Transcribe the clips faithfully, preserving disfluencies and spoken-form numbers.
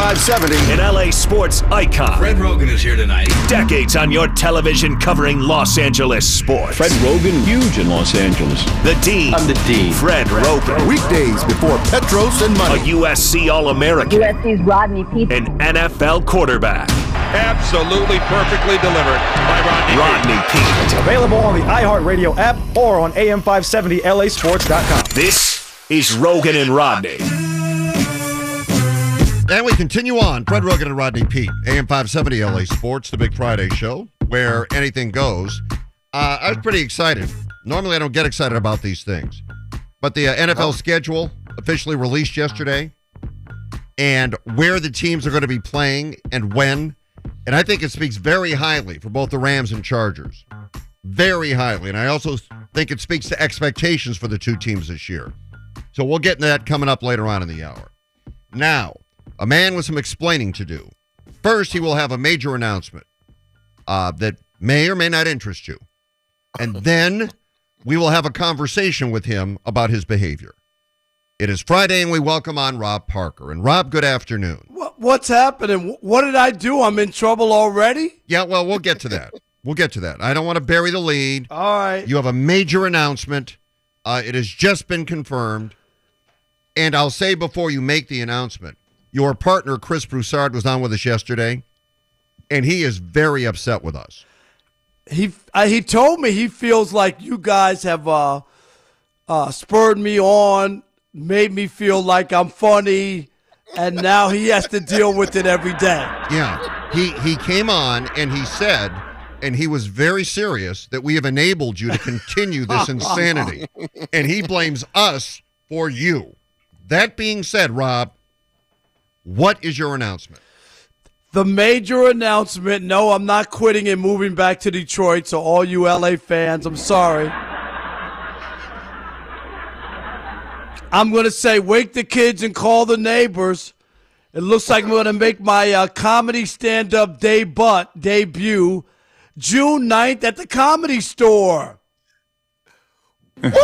five seventy. An L A sports icon. Fred Rogan is here tonight. Decades on your television covering Los Angeles sports. Fred Rogan, huge in Los Angeles. The Dean. I'm the Dean. Fred Rogan. Weekdays before Petros and Money. A U S C All-American. U S C's Rodney Peete. An N F L quarterback. Absolutely perfectly delivered by Rodney, Rodney Peete. Peete. Available on the iHeartRadio app or on A M five seventy L A sports dot com. This is Rogan and Rodney. And we continue on. Fred Rogan and Rodney Peete, A M five seventy L A Sports, the Big Friday show, where anything goes. Uh, I was pretty excited. Normally, I don't get excited about these things. But the uh, N F L schedule officially released yesterday, and where the teams are going to be playing and when. And I think it speaks very highly for both the Rams and Chargers. Very highly. And I also think it speaks to expectations for the two teams this year. So we'll get into that coming up later on in the hour. Now, a man with some explaining to do. First, he will have a major announcement uh, that may or may not interest you. And then we will have a conversation with him about his behavior. It is Friday, and we welcome on Rob Parker. And Rob, good afternoon. What's happening? What did I do? I'm in trouble already? Yeah, well, we'll get to that. We'll get to that. I don't want to bury the lead. All right. You have a major announcement. Uh, it has just been confirmed. And I'll say before you make the announcement, your partner, Chris Broussard, was on with us yesterday, and he is very upset with us. He uh, he told me he feels like you guys have uh, uh, spurred me on, made me feel like I'm funny, and now he has to deal with it every day. Yeah. He, he came on, and he said, and he was very serious, that we have enabled you to continue this insanity. And he blames us for you. That being said, Rob, what is your announcement? The major announcement, no, I'm not quitting and moving back to Detroit, so all you L A fans, I'm sorry. I'm going to say wake the kids and call the neighbors. It looks like I'm going to make my uh, comedy stand-up debut, debut June ninth at the Comedy Store. Come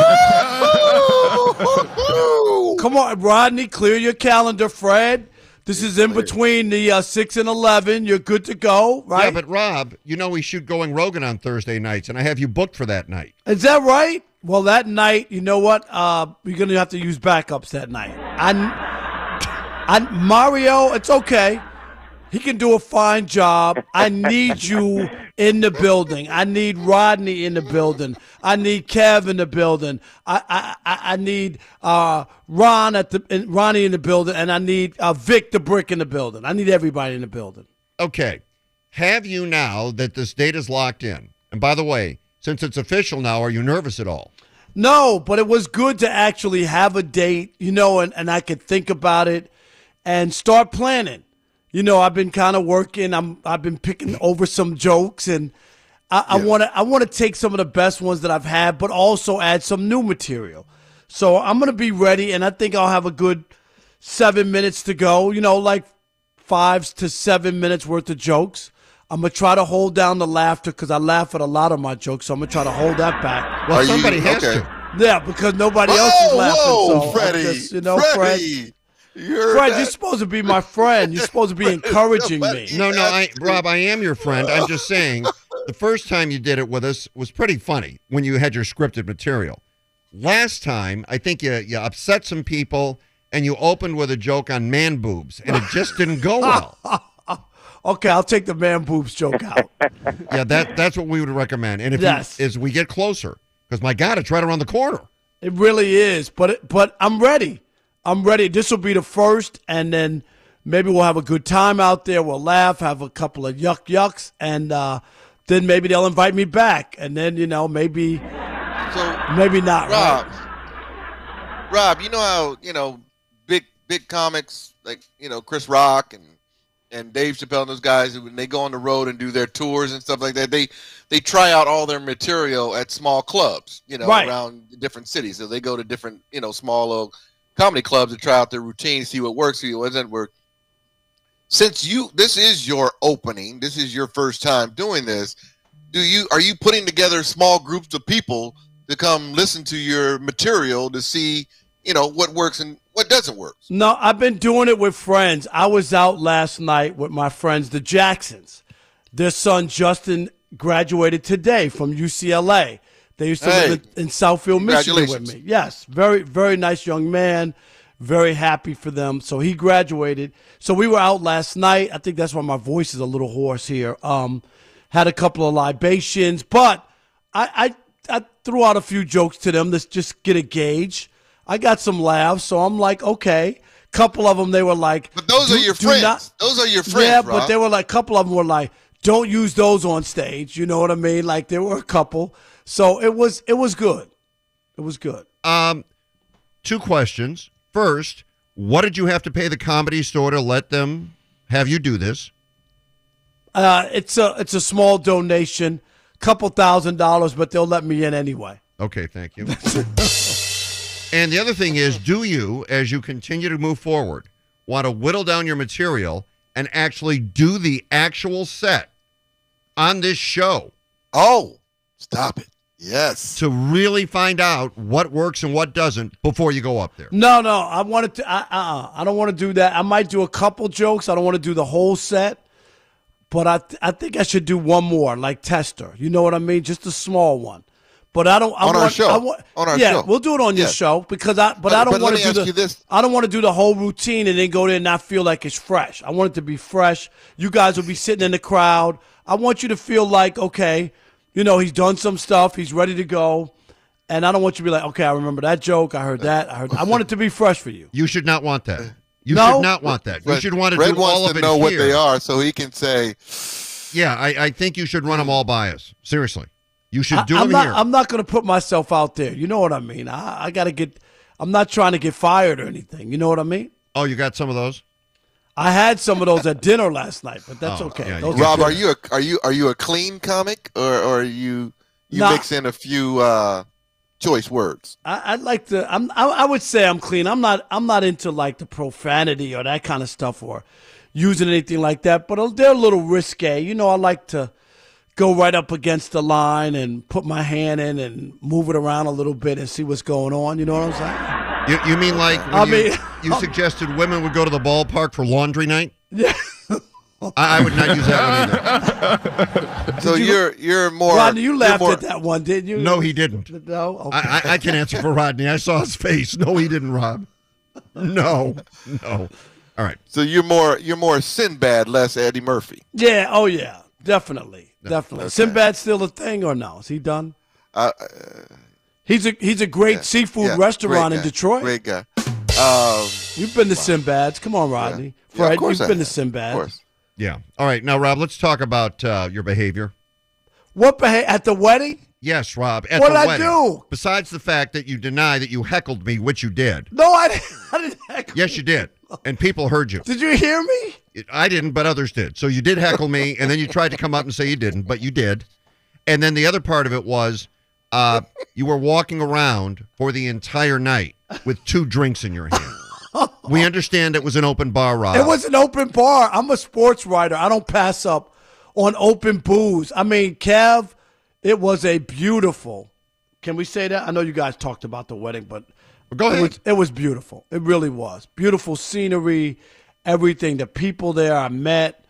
on, Rodney, clear your calendar, Fred. This is in between the uh, six and eleven. You're good to go, right? Yeah, but Rob, you know we shoot Going Rogan on Thursday nights, and I have you booked for that night. Is that right? Well, that night, you know what? Uh, you're going to have to use backups that night. I, I, Mario, it's okay. He can do a fine job. I need you in the building. I need Rodney in the building. I need Kev in the building. I I, I need uh, Ron at the Ronnie in the building, and I need uh, Vic the Brick in the building. I need everybody in the building. Okay. Have you, now that this date is locked in, and by the way, since it's official now, are you nervous at all? No, but it was good to actually have a date, you know, and, and I could think about it and start planning. You know, I've been kind of working. I'm. I've been picking over some jokes, and I want to. I want to take some of the best ones that I've had, but also add some new material. So I'm gonna be ready, and I think I'll have a good seven minutes to go. You know, like five to seven minutes worth of jokes. I'm gonna try to hold down the laughter because I laugh at a lot of my jokes, so I'm gonna try to hold that back. Well, Are somebody you, has okay. to. Yeah, because nobody else is Whoa, laughing. whoa, so Freddie, just, you know, Freddie. Fred. You're Fred, that- you're supposed to be my friend. You're supposed to be encouraging me. No, no, I, Rob, I am your friend. I'm just saying, the first time you did it with us was pretty funny when you had your scripted material. Last time, I think you, you upset some people, and you opened with a joke on man boobs, and it just didn't go well. Okay, I'll take the man boobs joke out. Yeah, that that's what we would recommend. And if Yes. you, as we get closer, because my God, it's right around the corner. It really is, but it, but I'm ready. I'm ready. This will be the first, and then maybe we'll have a good time out there. We'll laugh, have a couple of yuck yucks, and uh, then maybe they'll invite me back, and then you know maybe So, maybe not. Rob, Right? Rob, you know how, you know, big big comics like, you know, Chris Rock and and Dave Chappelle and those guys, when they go on the road and do their tours and stuff like that, they they try out all their material at small clubs, you know, Right. around different cities. So they go to different, you know, small little comedy clubs to try out their routine, see what works, see what doesn't work. Since you, this is your opening, this is your first time doing this, do you, are you putting together small groups of people to come listen to your material to see, you know, what works and what doesn't work? No, I've been doing it with friends. I was out last night with my friends, the Jacksons. Their son Justin graduated today from U C L A. They used to Hey, live in, in Southfield, Michigan with congratulations. me. Yes, very, very nice young man. Very happy for them. So he graduated. So we were out last night. I think that's why my voice is a little hoarse here. Um, had a couple of libations, but I, I I threw out a few jokes to them. Let's just get a gauge. I got some laughs, so I'm like, okay. Couple of them, they were like, But those do- are your do friends. not- those are your friends, Yeah, Rob. but they were like, a couple of them were like, don't use those on stage. You know what I mean? Like there were a couple. So it was it was good. It was good. Um, two questions. First, what did you have to pay the Comedy Store to let them have you do this? Uh, it's a it's a small donation, couple thousand dollars, but they'll let me in anyway. Okay, thank you. And the other thing is, do you, as you continue to move forward, want to whittle down your material and actually do the actual set on this show Oh, stop it. Yes. to really find out what works and what doesn't before you go up there? No, no, I wanted to. I, uh, I don't want to do that. I might do a couple jokes. I don't want to do the whole set, but I, th- I think I should do one more, like Tester. You know what I mean? Just a small one. But I don't. I On our want, show. I want, On our yeah, show. we'll do it on your Yes. show because I. But, But- I don't but want let to me do ask the. you this. I don't want to do the whole routine and then go there and not feel like it's fresh. I want it to be fresh. You guys will be sitting in the crowd. I want you to feel like, okay, you know, he's done some stuff. He's ready to go. And I don't want you to be like, okay, I remember that joke. I heard that. I heard. I want it to be fresh for you. You should not want that. You No. should not want that. You Red- should want to Red do all wants of to it know what here. they are so he can say, Yeah, I, I think you should run them all by us. Seriously. You should do I, I'm them not. here. I'm not going to put myself out there. You know what I mean? I, I got to get. I'm not trying to get fired or anything. You know what I mean? Oh, you got some of those? I had some of those at dinner last night, but that's Oh, okay. yeah, Those you- Rob, are good. you a are you are you a clean comic or, or are you you Nah. mix in a few uh, choice words? I, I'd like to. I'm. I, I would say I'm clean. I'm not. I'm not into like the profanity or that kind of stuff or using anything like that. But they're a little risque. You know, I like to go right up against the line and put my hand in and move it around a little bit and see what's going on. You know what I'm saying? You, you mean like when I you, mean- you suggested women would go to the ballpark for laundry night? Yeah. I, I would not use that one either. So you, are you're more. Rodney, you you're laughed more- at that one, didn't you? No, he didn't. No. Okay. I, I, I can answer for Rodney. I saw his face. No, he didn't, Rob. No, no. All right. So you're more you're more Sinbad, less Eddie Murphy. Yeah. Oh yeah. Definitely. Definitely. Okay. Sinbad's still a thing or no? Is he done? Uh, He's a he's a great seafood yeah, restaurant great in guy, Detroit. Great guy. Um, You've been to Sinbad's. Come on, Rodney. yeah, Fred, of course you've I been to have. Sinbad's. Of course. Yeah. All right. Now, Rob, let's talk about uh, your behavior. What beha- at the wedding? Yes, Rob. At What the did I wedding. do? Besides the fact that you deny that you heckled me, which you did. No, I didn't. I didn't heckle. Yes, you did. And people heard you. Did you hear me? I didn't, but others did. So you did heckle me, and then you tried to come up and say you didn't, but you did. And then the other part of it was uh, you were walking around for the entire night with two drinks in your hand. We understand it was an open bar, Rob. It was an open bar. I'm a sports writer. I don't pass up on open booze. I mean, Kev, it was a beautiful. Can we say that? I know you guys talked about the wedding, but Go it ahead. was, it was beautiful. It really was. Beautiful scenery, everything. The people there I met.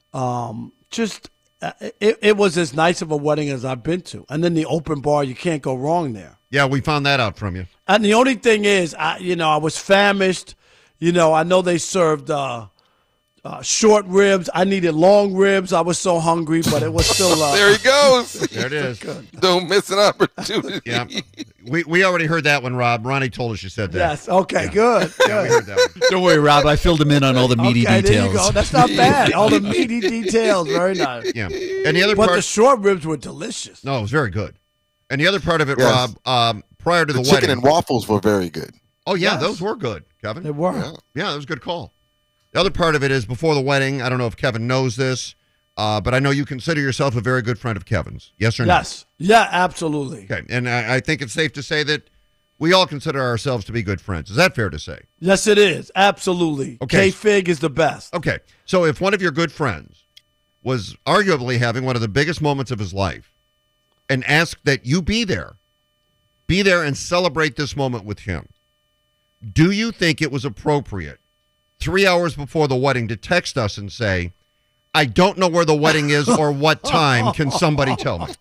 Um, just, uh, it, it was as nice of a wedding as I've been to. And then the open bar, you can't go wrong there. Yeah, we found that out from you. And the only thing is, I, you know, I was famished. You know, I know they served uh, uh, short ribs. I needed long ribs. I was so hungry, but it was still. Uh, There he goes. There it is. Don't miss an opportunity. Yeah. We we already heard that one, Rob. Ronnie told us you said that. yes. Okay. Good. Yeah, we Good. heard that one. Don't worry, Rob. I filled him in on all the meaty Okay. There you details. go. That's not bad. All the meaty details. Very nice. Yeah. And the other But part. the short ribs were delicious. no, it was very good. And the other part of it, Yes. Rob, um, prior to the, The chicken wedding. and waffles were very good. oh, yeah, Yes. those were good, Kevin. They were. Yeah. Yeah, that was a good call. The other part of it is before the wedding. I don't know if Kevin knows this, uh, but I know you consider yourself a very good friend of Kevin's. Yes or no? Yes. Yeah. Absolutely. Okay. And I, I think it's safe to say that we all consider ourselves to be good friends. Is that fair to say? Yes, it is. Absolutely. Okay. K-Fig is the best. Okay. So if one of your good friends was arguably having one of the biggest moments of his life and asked that you be there, be there and celebrate this moment with him, Do you think it was appropriate three hours before the wedding to text us and say, I don't know where the wedding is or what time. Can somebody tell me?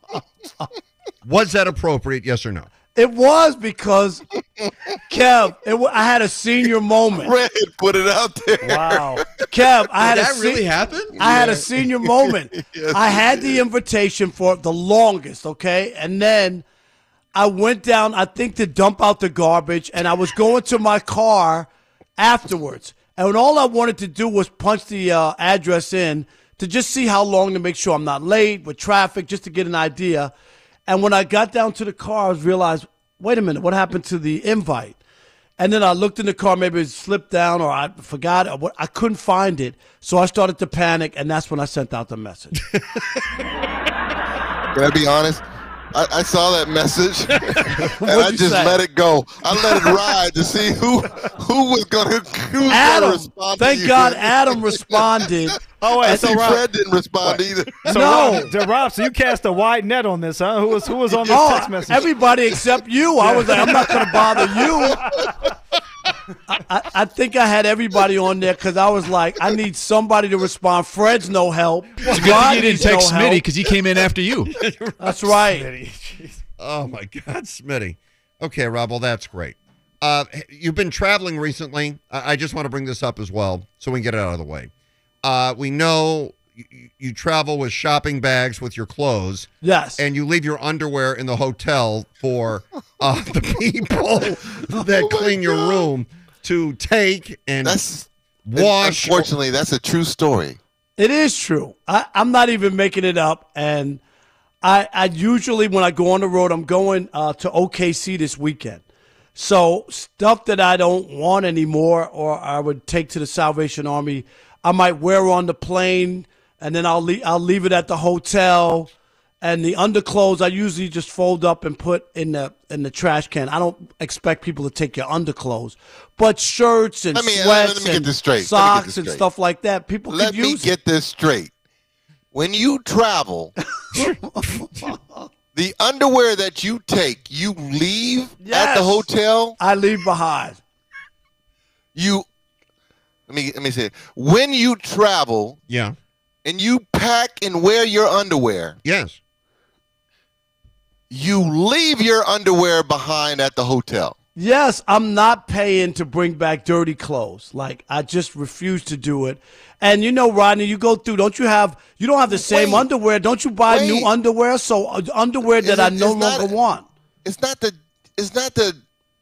Was that appropriate, yes or no? It was because, Kev, it w- I had a senior moment. Red put it out there. Wow. Kev, I had Did a that se- really happen? I had a senior moment. Yes, I had you the did. invitation for the longest, okay? And then I went down, I think, to dump out the garbage, and I was going to my car afterwards. And all I wanted to do was punch the uh, address in to just see how long to make sure I'm not late with traffic, just to get an idea. And when I got down to the car, I realized, wait a minute, what happened to the invite? And then I looked in the car, maybe it slipped down or I forgot it. Or what- I couldn't find it. So I started to panic, and that's when I sent out the message. Can I be honest? I, I saw that message and What'd I you just say? let it go. I let it ride to see who who was going to who was Adam, gonna respond. to thank you. God Adam responded. Oh, I wait, so see Rob, Fred didn't respond either. so No. Rob, so Rob, so you cast a wide net on this, huh? Who was who was on this Oh, text message? everybody except you. I was like, I'm not going to bother you. I, I, I think I had everybody on there because I was like, I need somebody to respond. Fred's no help. It's good that you Rodney's didn't text no Smitty help. because he came in after you. That's right. Oh, my God, Smitty. Okay, Rob, well, that's great. Uh, you've been traveling recently. I, I just want to bring this up as well so we can get it out of the way. Uh, we know you, you travel with shopping bags with your clothes. Yes. And you leave your underwear in the hotel for uh, the people that Oh my clean your God. room to take and That's wash. Unfortunately, that's a true story. It is true. I, I'm not even making it up. And I, I usually, when I go on the road, I'm going uh, to O K C this weekend. So stuff that I don't want anymore or I would take to the Salvation Army, I might wear on the plane, and then I'll leave, I'll leave it at the hotel. And the underclothes I usually just fold up and put in the in the trash can. I don't expect people to take your underclothes, but shirts and Let me- sweats let me get and this straight. Let me get socks this and straight. stuff like that, people Let could me use get it. this straight. When you travel, the underwear that you take, you leave at Yes. the hotel. I leave behind. You let me let me say it. When you travel Yeah. and you pack and wear your underwear, Yes. you leave your underwear behind at the hotel. Yes, I'm not paying to bring back dirty clothes. Like, I just refuse to do it. And you know, Rodney, you go through, don't you have, you don't have the same Wait. underwear. Don't you buy Wait. new underwear? So uh, underwear that Is I it- no it's not- longer want. It's not the it's not the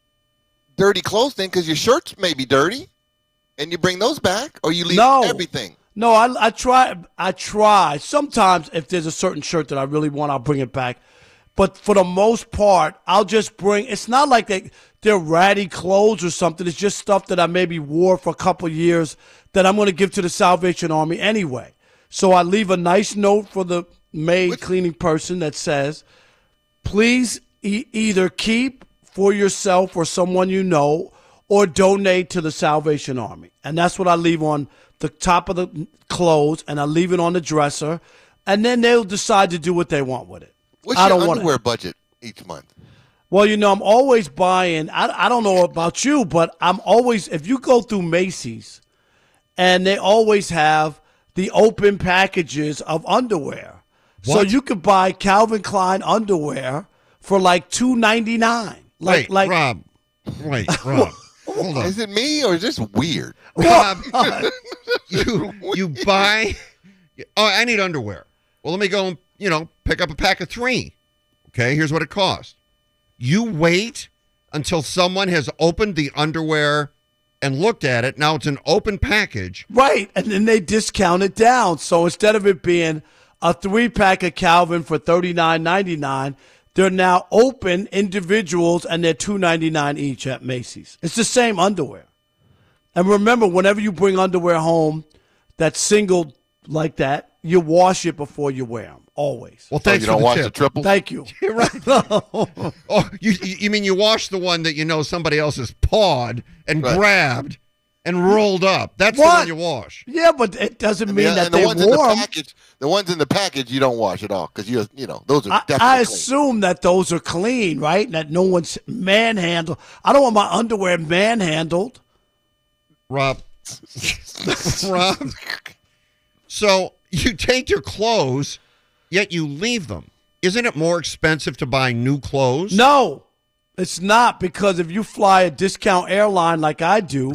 dirty clothes thing because your shirts may be dirty, and you bring those back, or you leave No. everything. No, I, I try. I try. Sometimes, if there's a certain shirt that I really want, I'll bring it back. But for the most part, I'll just bring. It's not like they they're ratty clothes or something. It's just stuff that I maybe wore for a couple years that I'm going to give to the Salvation Army anyway. So I leave a nice note for the maid cleaning person that says, "Please e- either keep for yourself or someone you know, or donate to the Salvation Army." And that's what I leave on the top of the clothes, and I leave it on the dresser, and then they'll decide to do what they want with it. What's I your don't want underwear it. budget each month? Well, you know, I'm always buying. I, I don't know about you, but I'm always, if you go through Macy's, and they always have the open packages of underwear. So What? you could buy Calvin Klein underwear for like two ninety-nine. Like, Wait, like, Rob. Wait, Rob. Hold on. Is it me or is this weird? Rob, you you buy. Oh, I need underwear. Well, let me go and you know pick up a pack of three. Okay, here's what it costs. You wait until someone has opened the underwear and looked at it. Now it's an open package. right. And then they discount it down. So instead of it being a three pack of Calvin for thirty-nine ninety-nine, they're now open individuals, and they're two ninety-nine each at Macy's. It's the same underwear. And remember, whenever you bring underwear home that's single like that, you wash it before you wear them. Always. Well, Oh, thanks you for don't the watch tip. the triple? Thank you. You're right. Oh, you you mean you wash the one that you know somebody else has pawed and Right. grabbed, and rolled up. That's What? the one you wash. Yeah, but it doesn't mean Yeah, that and the they're ones in the warm. package, the ones in the package, you don't wash at all because you you know those are I, definitely I clean. assume that those are clean, right? And that no one's manhandled. I don't want my underwear manhandled. Rob. Rob. So you take your clothes, yet you leave them. Isn't it more expensive to buy new clothes? No, it's not, because if you fly a discount airline like I do,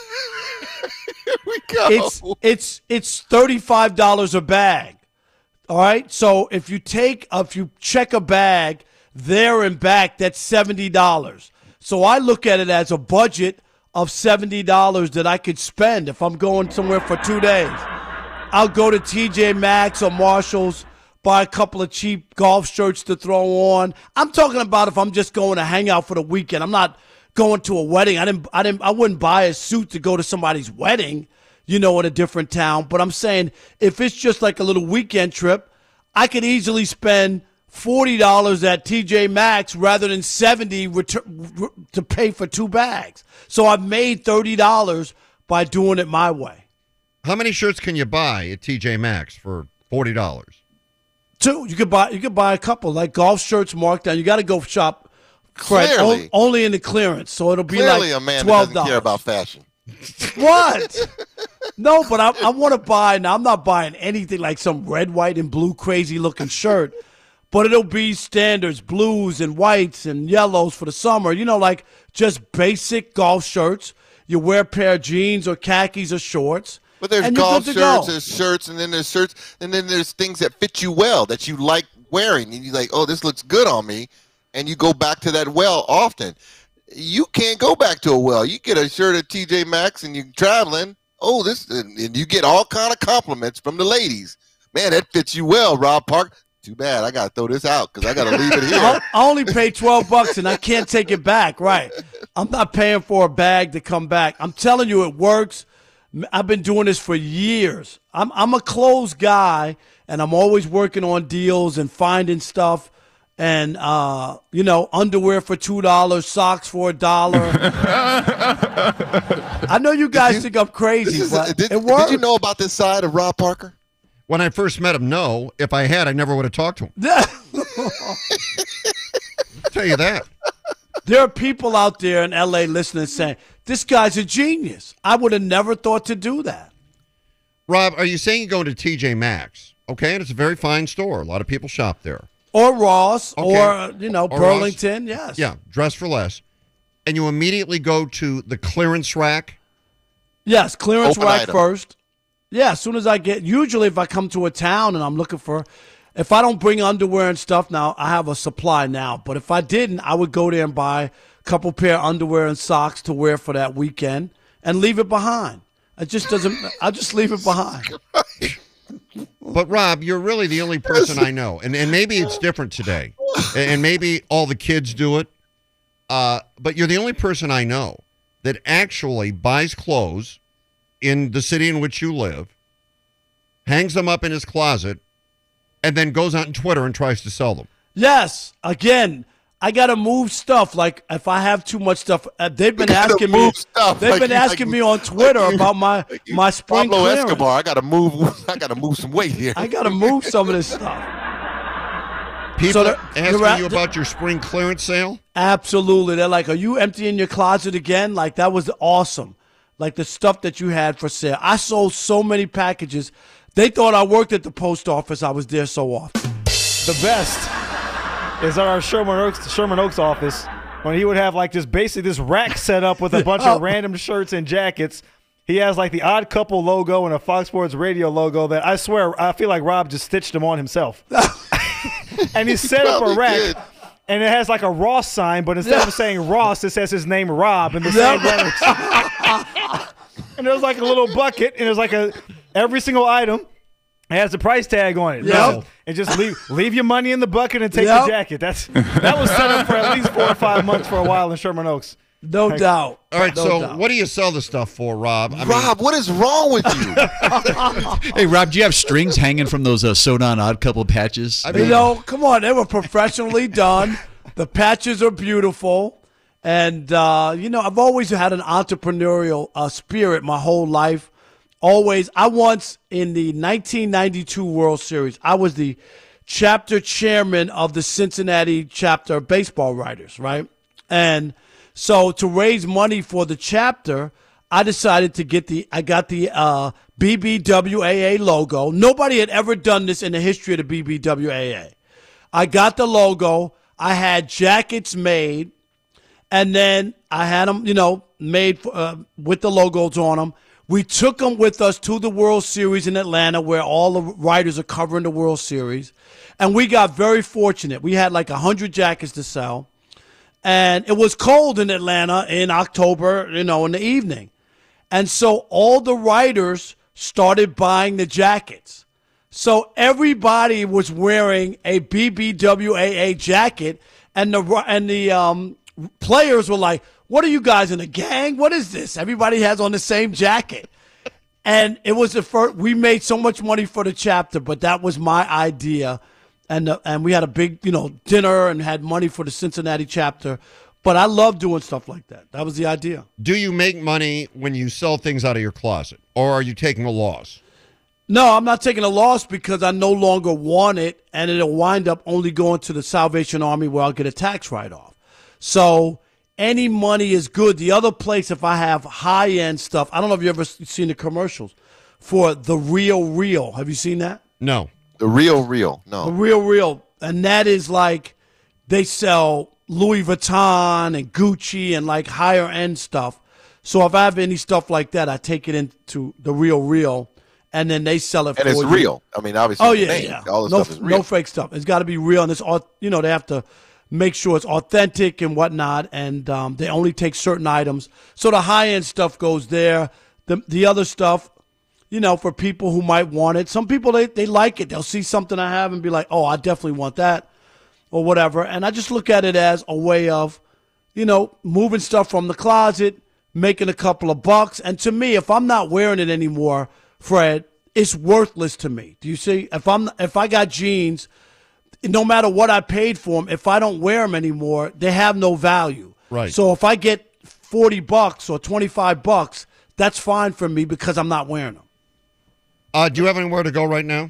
Here we go. it's it's it's thirty-five dollars a bag. All right? So if you take if you check a bag there and back, that's seventy dollars. So I look at it as a budget of seventy dollars that I could spend if I'm going somewhere for two days. I'll go to T J Maxx or Marshall's, buy a couple of cheap golf shirts to throw on. I'm talking about if I'm just going to hang out for the weekend. I'm not going to a wedding. I didn't I didn't I wouldn't buy a suit to go to somebody's wedding, you know, in a different town. But I'm saying if it's just like a little weekend trip, I could easily spend forty dollars at T J Maxx rather than seventy dollars ret- to pay for two bags. So I've made thirty dollars by doing it my way. How many shirts can you buy at T J Maxx for forty dollars? Two. You could buy you could buy a couple, like golf shirts marked down. You got to go shop Fred, Clearly. o- only in the clearance, so it'll be Clearly, like a man that twelve doesn't dollars. care about fashion. What? No, but I, I want to buy. Now I'm not buying anything like some red, white, and blue crazy looking shirt, but it'll be standards, blues and whites and yellows for the summer. You know, like just basic golf shirts. You wear a pair of jeans or khakis or shorts. But there's and you're golf good to shirts, go. there's shirts, and then there's shirts, and then there's things that fit you well that you like wearing, and you're like, oh, this looks good on me, and you go back to that well often. You can't go back to a well. You get a shirt at T J Maxx and you're traveling. Oh, this, and, and you get all kind of compliments from the ladies. Man, that fits you well, Rob Park. Too bad. I got to throw this out because I got to leave it here. I I only pay twelve bucks and I can't take it back. Right. I'm not paying for a bag to come back. I'm telling you, it works. I've been doing this for years. I'm I'm a clothes guy, and I'm always working on deals and finding stuff. And, uh, you know, underwear for two dollars, socks for a dollar. I know you guys you- think I'm crazy, This is but a, did, it works. did you know about this side of Rob Parker? When I first met him, no. If I had, I never would have talked to him. I'll tell you that. There are people out there in L A listening saying, this guy's a genius. I would have never thought to do that. Rob, are you saying you go to T J Maxx? Okay, and it's a very fine store. A lot of people shop there. Or Ross, Okay. or, you know, Or Burlington, yes. Yeah, dress for less. And you immediately go to the clearance rack. Yes, clearance Open rack item. first. Yeah, as soon as I get, usually if I come to a town and I'm looking for, if I don't bring underwear and stuff now, I have a supply now. But if I didn't, I would go there and buy a couple pair of underwear and socks to wear for that weekend and leave it behind. It just doesn't, I just leave it behind. But, Rob, you're really the only person I know. And, and maybe it's different today. And and maybe all the kids do it. Uh, but you're the only person I know that actually buys clothes in the city in which you live, hangs them up in his closet, and then goes out on Twitter and tries to sell them. Yes, again, I got to move stuff. Like if I have too much stuff, uh, they've been You gotta asking me. move stuff, They've like been you- asking like me you- on Twitter like you- about my like you- my spring Pablo clearance. Escobar. I got to move. I got to move some weight here. I got to move some of this stuff. People So they're- asking they're- you about your spring clearance sale? Absolutely. They're like, are you emptying your closet again? Like, that was awesome. Like the stuff that you had for sale. I sold so many packages. They thought I worked at the post office. I was there so often. The best is at our Sherman Oaks, Sherman Oaks office when he would have like just basically this rack set up with a bunch of random shirts and jackets. He has like the Odd Couple logo and a Fox Sports Radio logo that I swear I feel like Rob just stitched them on himself. And he set up a Probably rack. did. And it has like a Ross sign, but instead of saying Ross, it says his name Rob in the same letters. And there's like a little bucket, and there's like a every single item has a price tag on it. Yep. Listen, and just leave leave your money in the bucket and take Yep. the jacket. That's that was set up for at least four or five months for a while in Sherman Oaks. No doubt. All right, No so doubt. what do you sell the stuff for, Rob? I mean, Rob, what is wrong with you? Hey, Rob, do you have strings hanging from those uh, Sodan Odd Couple patches? I You mean, know, come on. They were professionally done. The patches are beautiful. And, uh, you know, I've always had an entrepreneurial uh, spirit my whole life. Always. I once, in the nineteen ninety-two World Series, I was the chapter chairman of the Cincinnati chapter of baseball writers, right? And so to raise money for the chapter, I decided to get the, I got the uh, B B W A A logo. Nobody had ever done this in the history of the B B W A A. I got the logo. I had jackets made. And then I had them, you know, made uh, with the logos on them. We took them with us to the World Series in Atlanta, where all the writers are covering the World Series. And we got very fortunate. We had like one hundred jackets to sell. And it was cold in Atlanta in October, you know, in the evening. And so all the writers started buying the jackets. So everybody was wearing a B B W A A jacket, and the and the um. players were like, what are you guys in a gang? What is this? Everybody has on the same jacket. And it was the first, we made so much money for the chapter, but that was my idea. And uh, and we had a big, you know, dinner and had money for the Cincinnati chapter. But I love doing stuff like that. That was the idea. Do you make money when you sell things out of your closet, or are you taking a loss? No, I'm not taking a loss because I no longer want it, and it'll wind up only going to the Salvation Army where I'll get a tax write-off. So any money is good. The other place, if I have high-end stuff, I don't know if you've ever seen the commercials for The Real Real. Have you seen that? No. The Real Real, no. The Real Real. And that is like they sell Louis Vuitton and Gucci and like higher-end stuff. So if I have any stuff like that, I take it into The Real Real, and then they sell it and for you. And it's real. I mean, obviously, oh, yeah, name, yeah. all this no, stuff is real. No fake stuff. It's got to be real, and it's all, you know, they have to make sure it's authentic and whatnot, and um, they only take certain items. So the high-end stuff goes there. The the other stuff, you know, for people who might want it. Some people, they, they like it. They'll see something I have and be like, oh, I definitely want that or whatever. And I just look at it as a way of, you know, moving stuff from the closet, making a couple of bucks. And to me, if I'm not wearing it anymore, Fred, it's worthless to me. Do you see? If I'm if I got jeans, no matter what I paid for them, if I don't wear them anymore, they have no value. Right. So if I get forty bucks or twenty-five bucks, that's fine for me because I'm not wearing them. Uh, do you have anywhere to go right now?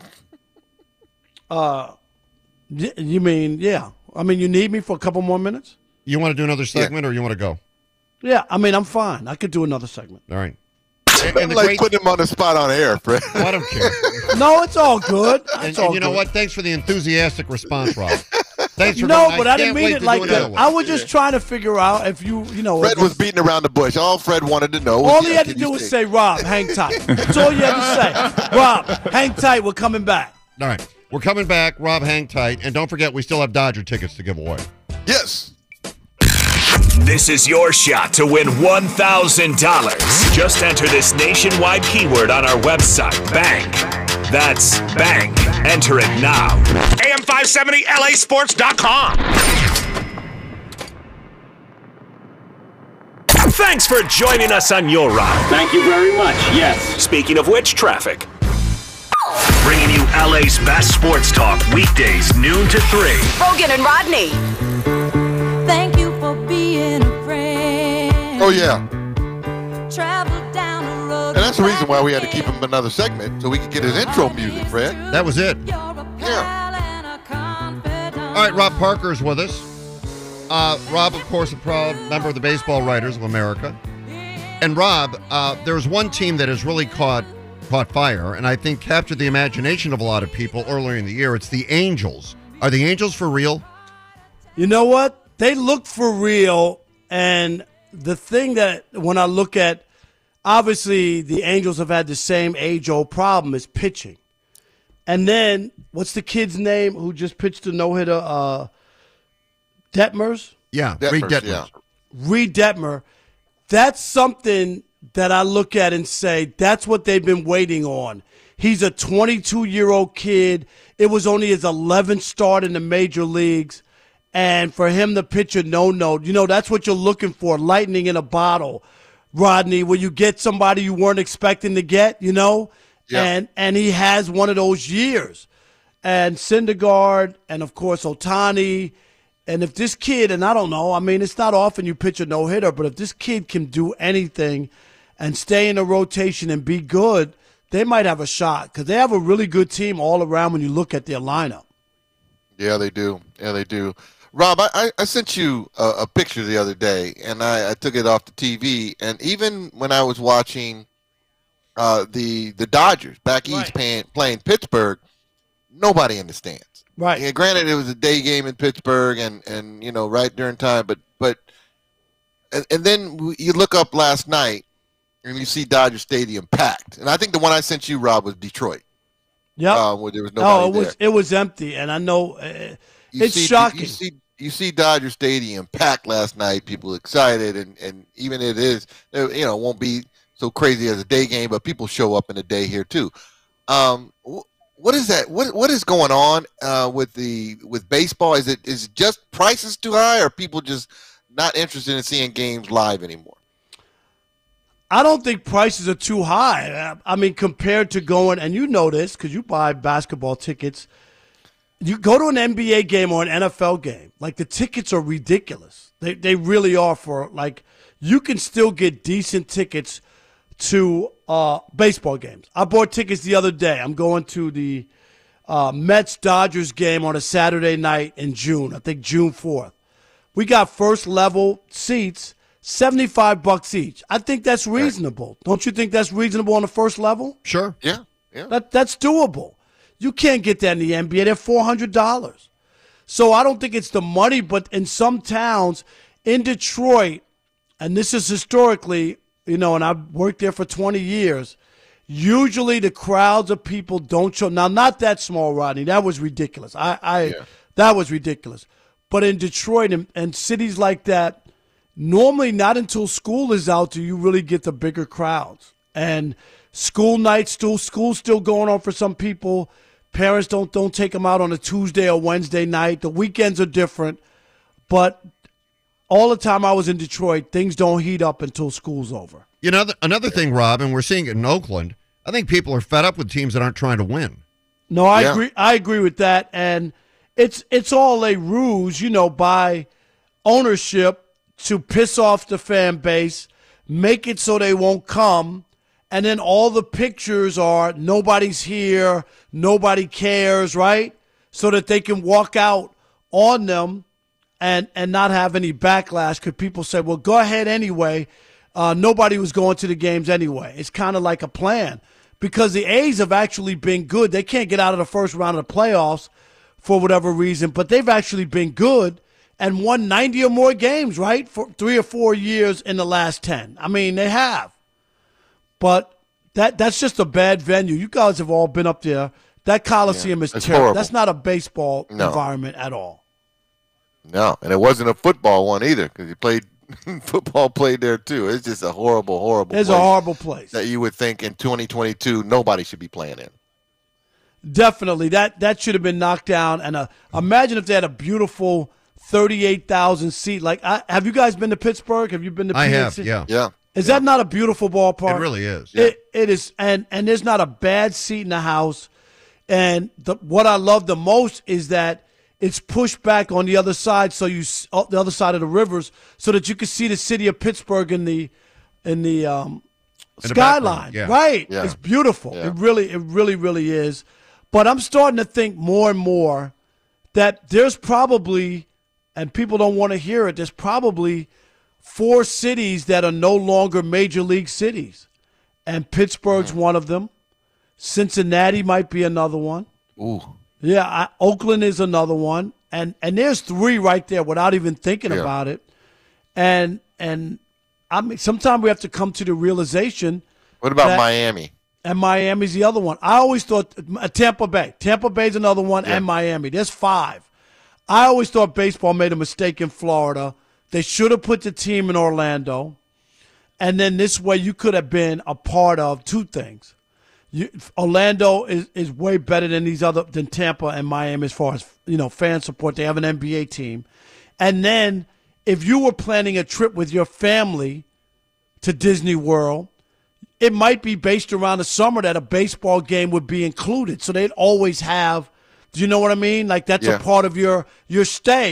Uh, y- you mean, yeah. I mean, you need me for a couple more minutes? You want to do another segment yeah. or you want to go? Yeah, I mean, I'm fine. I could do another segment. All right. And, and like great... putting him on the spot on air, Fred. I don't care. No, it's all good. It's and, all and you know good. what? Thanks for the enthusiastic response, Rob. Thanks for no, going. but I, I didn't mean it like that. I was just trying to figure out if you, you know. Fred was beating around the bush. All Fred wanted to know. All was, he yeah, had to do was say, "Rob, hang tight." That's all you had to say. Rob, hang tight. We're coming back. All right, we're coming back. Rob, hang tight, and don't forget, we still have Dodger tickets to give away. Yes. This is your shot to win one thousand dollars. Just enter this nationwide keyword on our website, BANK. That's BANK. Enter it now. A M five seventy L A sports dot com. Thanks for joining us on your ride. Thank you very much, yes. Speaking of which, traffic. Bringing you L A's best sports talk, weekdays, noon to three. Rogan and Rodney. Thank you for being a friend. Oh, yeah. Travel down the road. And that's the reason why we had to keep him another segment, so we could get his intro music, Fred. That was it. Yeah. All right, Rob Parker's with us. Uh, Rob, of course, a proud member of the Baseball Writers of America. And Rob, uh, there's one team that has really caught caught fire, and I think captured the imagination of a lot of people earlier in the year. It's the Angels. Are the Angels for real? You know what? They look for real, and the thing that when I look at, obviously the Angels have had the same age-old problem is pitching. And then, what's the kid's name who just pitched a no-hitter? Uh, Detmers? Yeah, Detmers, Reed Detmers. yeah. Reed Detmer. That's something that I look at and say, that's what they've been waiting on. He's a twenty-two-year-old kid. It was only his eleventh start in the major leagues. And for him to pitch a no-no, you know, that's what you're looking for, lightning in a bottle, Rodney, where you get somebody you weren't expecting to get, you know? Yeah. And and he has one of those years. And Syndergaard and, of course, Ohtani, And if this kid, and I don't know, I mean, it's not often you pitch a no-hitter, but if this kid can do anything and stay in the rotation and be good, they might have a shot because they have a really good team all around when you look at their lineup. Yeah, they do. Yeah, they do. Rob, I, I sent you a, a picture the other day, and I, I took it off the T V. And even when I was watching uh, the the Dodgers back east Right. playing, playing Pittsburgh, nobody in the stands. Right. Yeah, granted, it was a day game in Pittsburgh, and, and you know, right during time. But but and, and then you look up last night, and you see Dodger Stadium packed. And I think the one I sent you, Rob, was Detroit. Yep. Uh, where there was nobody Oh, it was there. it was empty, and I know uh, You it's see, shocking. You see, you see Dodger Stadium packed last night. People excited, and, and even it is, you know, it won't be so crazy as a day game, but people show up in the day here too. Um, wh- what is that? What what is going on uh, with the with baseball? Is it is it just prices too high, or people just not interested in seeing games live anymore? I don't think prices are too high. I mean, compared to going, and you know this because you buy basketball tickets. You go to an N B A game or an N F L game, like the tickets are ridiculous. They they really are. For like, you can still get decent tickets to uh, baseball games. I bought tickets the other day. I'm going to the uh, Mets Dodgers game on a Saturday night in June. I think June fourth. We got first level seats, seventy-five bucks each. I think that's reasonable. Don't you think that's reasonable on the first level? Sure. Yeah, yeah. That that's doable. You can't get that in the N B A. They're four hundred dollars. So I don't think it's the money, but in some towns, in Detroit, and this is historically, you know, and I've worked there for twenty years, usually the crowds of people don't show. Now, not that small, Rodney. That was ridiculous. I, I Yeah. That was ridiculous. But in Detroit and, and cities like that, normally not until school is out do you really get the bigger crowds. And school nights, still, school's still going on for some people. Parents don't don't take them out on a Tuesday or Wednesday night. The weekends are different. But all the time I was in Detroit, things don't heat up until school's over. You know, th- another thing, Rob, and we're seeing it in Oakland, I think people are fed up with teams that aren't trying to win. No, I Yeah. agree. I agree with that, and it's it's all a ruse, you know, by ownership to piss off the fan base, make it so they won't come, and then all the pictures are nobody's here, nobody cares, right? So that they can walk out on them and and not have any backlash because people say, well, go ahead anyway. Uh, nobody was going to the games anyway. It's kind of like a plan because the A's have actually been good. They can't get out of the first round of the playoffs for whatever reason, but they've actually been good and won ninety or more games, right, for three or four years in the last ten. I mean, they have. But that that's just a bad venue. You guys have all been up there. That Coliseum Yeah, is it's terrible. horrible. That's not a baseball No. environment at all. No, and it wasn't a football one either because you played football played there too. It's just a horrible, horrible. It's place a horrible place. that you would think in twenty twenty-two nobody should be playing in. Definitely. That that should have been knocked down. And uh, imagine if they had a beautiful thirty-eight thousand seat. Like, I, have you guys been to Pittsburgh? Have you been to I P N have, C? yeah. Yeah, Is that not a beautiful ballpark? It really is. It, it is, and and there's not a bad seat in the house. And the, what I love the most is that it's pushed back on the other side, so you s- uh, the other side of the rivers, so that you can see the city of Pittsburgh in the in the um, In the skyline. background, yeah. Right? Yeah. It's beautiful. Yeah. It really, it really, really is. But I'm starting to think more and more that there's probably, and people don't want to hear it, there's probably four cities that are no longer major league cities. And Pittsburgh's one of them. Cincinnati might be another one. ooh, Yeah, I, Oakland is another one. And and there's three right there without even thinking Yeah. about it. And and I mean sometimes we have to come to the realization what about that- Miami? and Miami's the other one. I always thought uh, Tampa Bay. Tampa Bay's another one, Yeah. and Miami. There's five. I always thought baseball made a mistake in Florida. They should have put the team in Orlando. And then this way you could have been a part of two things. You, Orlando is, is way better than these other than Tampa and Miami as far as, you know, fan support. They have an N B A team. And then if you were planning a trip with your family to Disney World, it might be based around the summer that a baseball game would be included. So they'd always have, do you know what I mean? Like that's Yeah. a part of your your stay.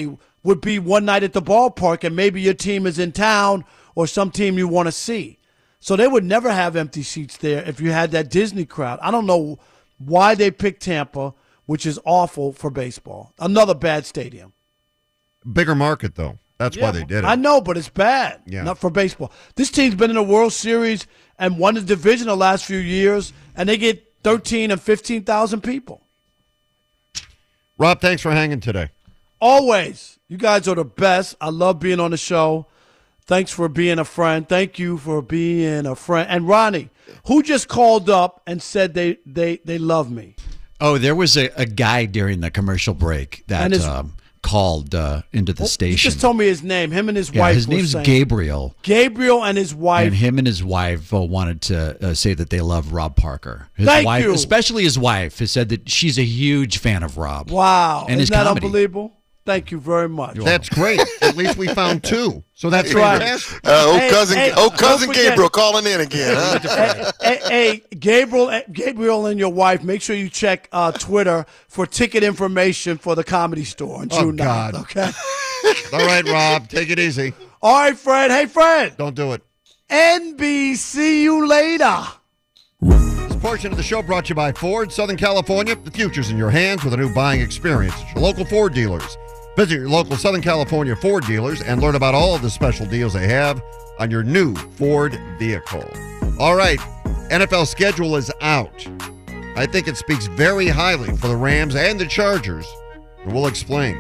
would be one night at the ballpark, and maybe your team is in town or some team you want to see. So they would never have empty seats there if you had that Disney crowd. I don't know why they picked Tampa, which is awful for baseball. Another bad stadium. Bigger market, though. That's Yeah, why they did it. I know, but it's bad. Yeah. Not for baseball. This team's been in the World Series and won the division the last few years, and they get thirteen and fifteen thousand people. Rob, thanks for hanging today. Always. You guys are the best. I love being on the show. Thanks for being a friend. Thank you for being a friend. And Ronnie, who just called up and said they they, they love me? Oh, there was a, a guy during the commercial break that And his- um, called uh, into the He station. just told me his name. Him and his yeah, wife his were name's saying- Gabriel. Gabriel and his wife. And him and his wife uh, wanted to uh, say that they love Rob Parker. His Thank wife, you. especially his wife, has said that she's a huge fan of Rob. Wow. And his Isn't that comedy. unbelievable? Thank you very much. That's great. At least we found two. So that's Right. fantastic. Uh, old Hey, cousin, hey, old don't cousin forget- Gabriel calling in again. Huh? hey, hey, Gabriel, eh, Gabriel, and your wife. Make sure you check uh, Twitter for ticket information for the Comedy Store on Oh, June God. ninth. Okay. All right, Rob, take it easy. All right, Fred. Hey, Fred. Don't do it. N B C you later. This portion of the show brought to you by Ford, Southern California. The future's in your hands with a new buying experience. Your local Ford dealers. Visit your local Southern California Ford dealers and learn about all of the special deals they have on your new Ford vehicle. All right, N F L schedule is out. I think it speaks very highly for the Rams and the Chargers, and we'll explain.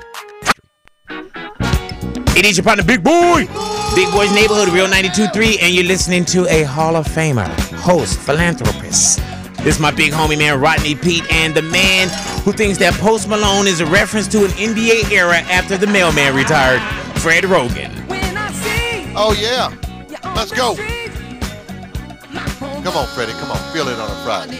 It is your partner, Big Boy. Big Boy's Neighborhood, Real ninety-two point three, and you're listening to a Hall of Famer, host, philanthropist. This is my big homie, man, Rodney Pete, and the man who thinks that Post Malone is a reference to an N B A era after the mailman retired, Fred Rogan. Oh, yeah. Let's go. Come on, Freddie. Come on. Feel it on a Friday.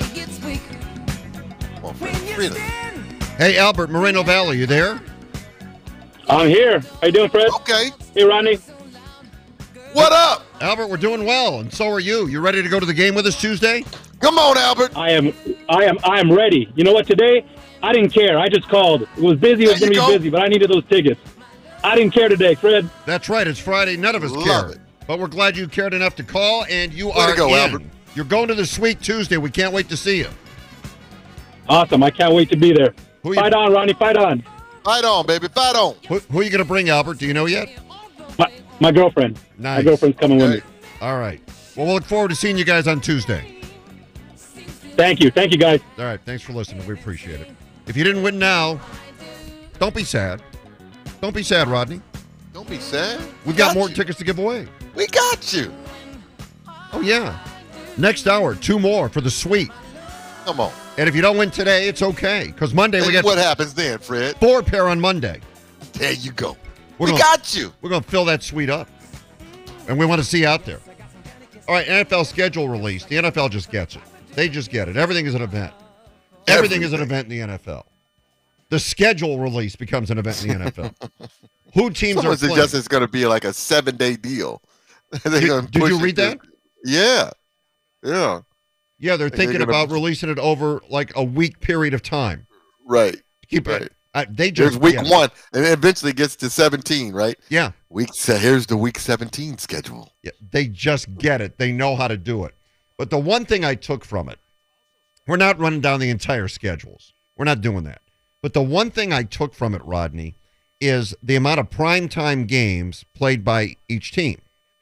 Come on, Freddie. Feel it. Hey, Albert, Moreno Valley, you there? I'm here. How you doing, Fred? Okay. Hey, Rodney. What up? Albert, we're doing well, and so are you. You ready to go to the game with us Tuesday? Come on, Albert. I am, I am, I am ready. You know what? Today, I didn't care. I just called. It was busy. It was There going you to be go. busy, but I needed those tickets. I didn't care today, Fred. That's right. It's Friday. None of us Love care. it. But we're glad you cared enough to call, and you Way are to go, in. Albert. You're going to the Sweet Tuesday. We can't wait to see you. Awesome. I can't wait to be there. Who you- Fight on, Ronnie. Fight on. Fight on, baby. Fight on. Who, who are you going to bring, Albert? Do you know yet? My, my girlfriend. Nice. My girlfriend's coming with Okay. me. All right. Well, we'll look forward to seeing you guys on Tuesday. Thank you. Thank you, guys. All right. Thanks for listening. We appreciate it. If you didn't win now, don't be sad. Don't be sad, Rodney. Don't be sad. We've got, Got more you. tickets to give away. We got you. Oh, yeah. Next hour, two more for the Sweet. Come on. And if you don't win today, it's okay, because Monday we And got what happens then, Fred? four pair on Monday. There you go. We're we gonna- got you. We're going to fill that suite up. And we want to see you out there. All right, N F L schedule released. The N F L just gets it. They just get it. Everything is an event. Everything, is an Everything. event in the N F L. The schedule release becomes an event in the N F L. Who teams Someone are playing? suggests it's going to be like a seven-day deal. They're Did- gonna did push you it read to- that? Yeah. Yeah. Yeah, they're They're thinking gonna- about releasing it over like a week period of time. Right. Keep Right. it. I, they just There's week get it. one, and it eventually gets to seventeen, right? Yeah. Week se- here's the week seventeen schedule. Yeah, they just get it. They know how to do it. But the one thing I took from it, we're not running down the entire schedules. We're not doing that. But the one thing I took from it, Rodney, is the amount of primetime games played by each team.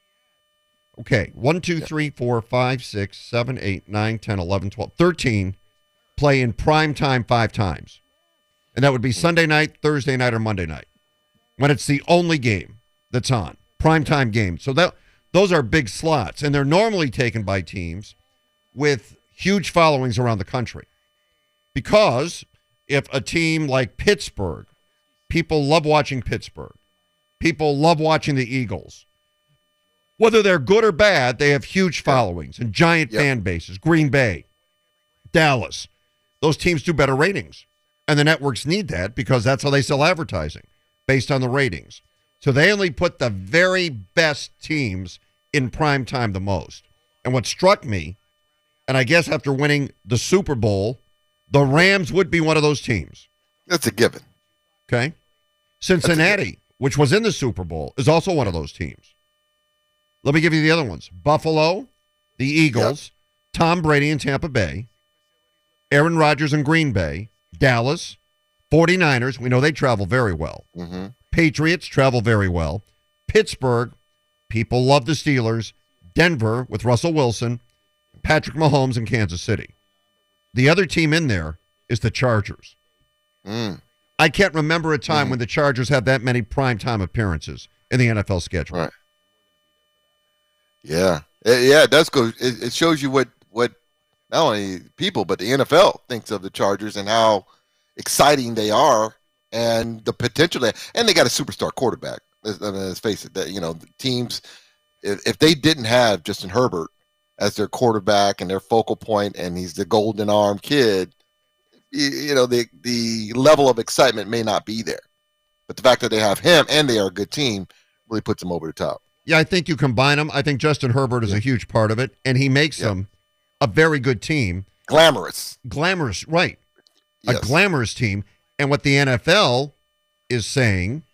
Okay, one, two, three, four, five, six, seven, eight, nine, ten, eleven, twelve, thirteen play in prime time five times. And that would be Sunday night, Thursday night, or Monday night. When it's the only game that's on. Primetime game. So that those are big slots. And they're normally taken by teams with huge followings around the country. Because if a team like Pittsburgh, people love watching Pittsburgh. People love watching the Eagles. Whether they're good or bad, they have huge followings and giant Yep. fan bases. Green Bay, Dallas. Those teams do better ratings. And the networks need that because that's how they sell advertising, based on the ratings. So they only put the very best teams in prime time the most. And what struck me, and I guess after winning the Super Bowl, the Rams would be one of those teams. That's a given. Okay? Cincinnati, which was in the Super Bowl, is also one of those teams. Let me give you the other ones. Buffalo, the Eagles, yep. Tom Brady in Tampa Bay, Aaron Rodgers in Green Bay, Dallas, 49ers, we know they travel very well. Mm-hmm. Patriots travel very well. Pittsburgh, people love the Steelers. Denver with Russell Wilson, Patrick Mahomes in Kansas City. The other team in there is the Chargers. Mm. I can't remember a time mm-hmm. when the Chargers have that many primetime appearances in the N F L schedule. Right. Yeah. It, yeah, it does go. It, it shows you what, what not only people, but the N F L thinks of the Chargers and how exciting they are and the potential. They, and they got a superstar quarterback. I mean, let's face it, that, you know, the teams, if, if they didn't have Justin Herbert as their quarterback and their focal point, and he's the golden arm kid, you, you know, the the level of excitement may not be there. But the fact that they have him and they are a good team really puts them over the top. Yeah, I think you combine them. I think Justin Herbert is yeah. a huge part of it, and he makes yeah. them a very good team. Glamorous. Glamorous, right. Yes. A glamorous team. And what the N F L is saying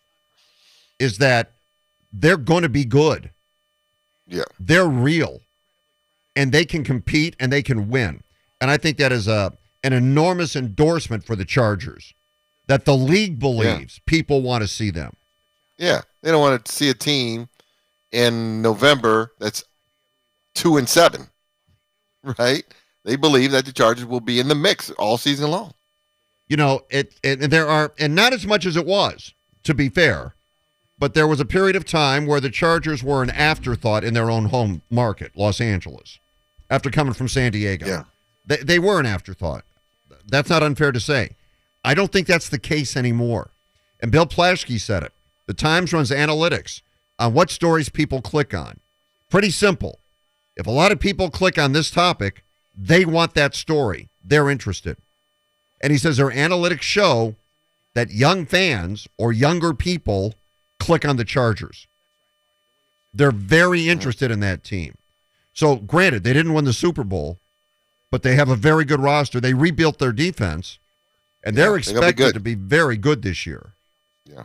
is that they're going to be good. Yeah. They're real. And they can compete and they can win. And I think that is a an enormous endorsement for the Chargers, that the league believes yeah. people want to see them. Yeah. They don't want to see a team in November that's two and seven, right? They believe that the Chargers will be in the mix all season long. You know, it, it there are, and not as much as it was, to be fair, but there was a period of time where the Chargers were an afterthought in their own home market, Los Angeles, after coming from San Diego. Yeah. They, they were an afterthought. That's not unfair to say. I don't think that's the case anymore. And Bill Plaschke said it. The Times runs analytics on what stories people click on. Pretty simple. If a lot of people click on this topic, they want that story. They're interested. And he says their analytics show that young fans or younger people click on the Chargers. They're very interested in that team. So, granted, they didn't win the Super Bowl, but they have a very good roster. They rebuilt their defense, and they're yeah, expected be to be very good this year. Yeah.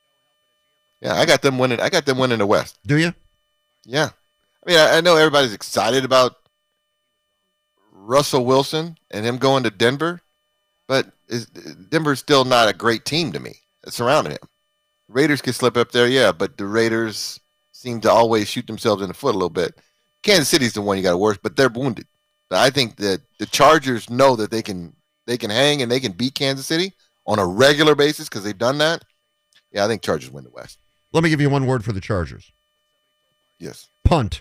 Yeah, I got them winning. I got them winning the West. Do you? Yeah. I mean, I, I know everybody's excited about Russell Wilson and him going to Denver, but is, Denver's still not a great team to me surrounding him. Raiders can slip up there, yeah, but the Raiders seem to always shoot themselves in the foot a little bit. Kansas City's the one you got to worse, but they're wounded. But I think that the Chargers know that they can they can hang and they can beat Kansas City on a regular basis because they've done that. Yeah, I think Chargers win the West. Let me give you one word for the Chargers. Yes. Punt.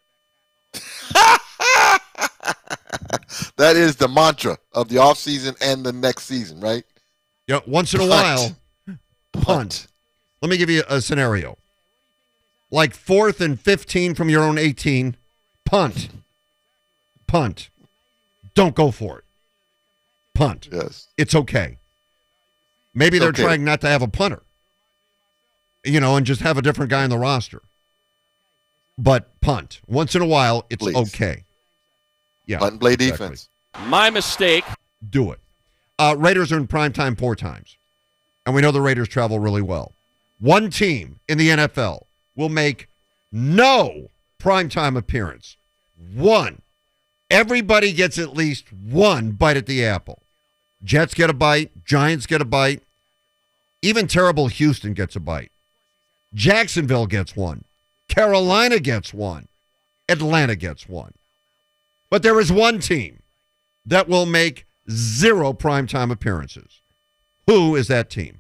That is the mantra of the offseason and the next season, right? Yeah, once in a Punt. while, punt. punt. Let me give you a scenario. Like fourth and fifteen from your own eighteen, punt. Punt. Don't go for it. Punt. Yes. It's okay. Maybe they're okay. trying not to have a punter, you know, and just have a different guy on the roster. But punt. Once in a while, it's Please. okay. Yeah. Punt and play exactly. defense. My mistake. Do it. Uh, Raiders are in primetime four times. And we know the Raiders travel really well. One team in the N F L will make no primetime appearance. One. Everybody gets at least one bite at the apple. Jets get a bite. Giants get a bite. Even terrible Houston gets a bite. Jacksonville gets one. Carolina gets one. Atlanta gets one. But there is one team that will make zero primetime appearances. Who is that team?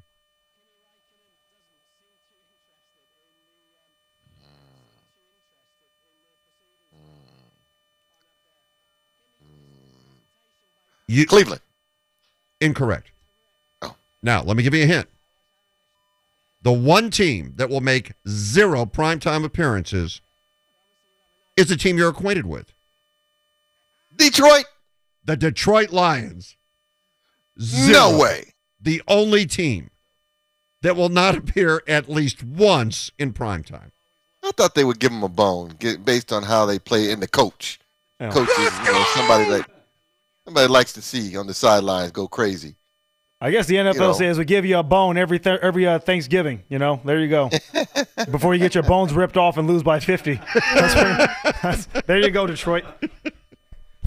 You, Cleveland. Incorrect. Oh. Now, let me give you a hint. The one team that will make zero primetime appearances is a team you're acquainted with. Detroit. The Detroit Lions. Zero. No way. The only team that will not appear at least once in primetime. I thought they would give them a bone get, based on how they play in the coach. Yeah. Coach is you know, somebody that somebody likes to see on the sidelines go crazy. I I guess the N F L You know. says we give you a bone every th- every uh, Thanksgiving. You know, there you go. Before you get your bones ripped off and lose by fifty. That's where, that's, there you go, Detroit.